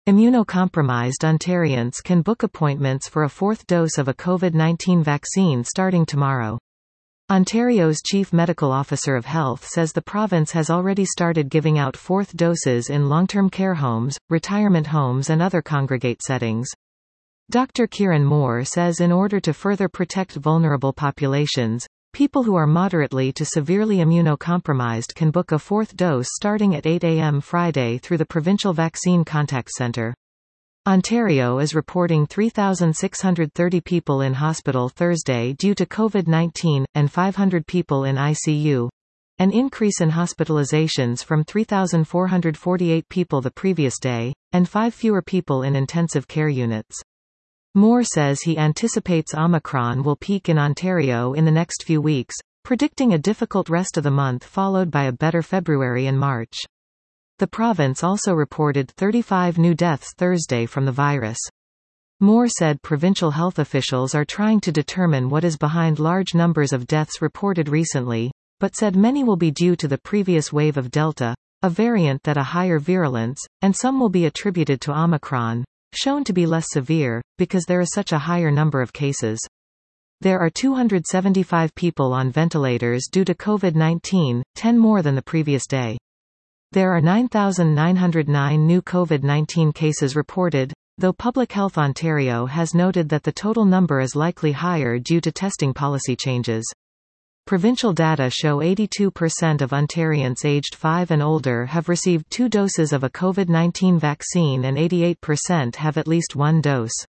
Immunocompromised Ontarians can book appointments for a fourth dose of a COVID-19 vaccine starting tomorrow. Ontario's Chief Medical Officer of Health says the province has already started giving out fourth doses in long-term care homes, retirement homes and other congregate settings. Dr. Kieran Moore says in order to further protect vulnerable populations, people who are moderately to severely immunocompromised can book a fourth dose starting at 8 a.m. Friday through the Provincial Vaccine Contact Centre. Ontario is reporting 3,630 people in hospital Thursday due to COVID-19, and 500 people in ICU. An increase in hospitalizations from 3,448 people the previous day, and 5 fewer people in intensive care units. Moore says he anticipates Omicron will peak in Ontario in the next few weeks, predicting a difficult rest of the month followed by a better February and March. The province also reported 35 new deaths Thursday from the virus. Moore said provincial health officials are trying to determine what is behind large numbers of deaths reported recently, but said many will be due to the previous wave of Delta, a variant that a higher virulence, and some will be attributed to Omicron, shown to be less severe, because there is such a higher number of cases. There are 275 people on ventilators due to COVID-19, 10 more than the previous day. There are 9,909 new COVID-19 cases reported, though Public Health Ontario has noted that the total number is likely higher due to testing policy changes. Provincial data show 82% of Ontarians aged 5 and older have received 2 doses of a COVID-19 vaccine and 88% have at least 1 dose.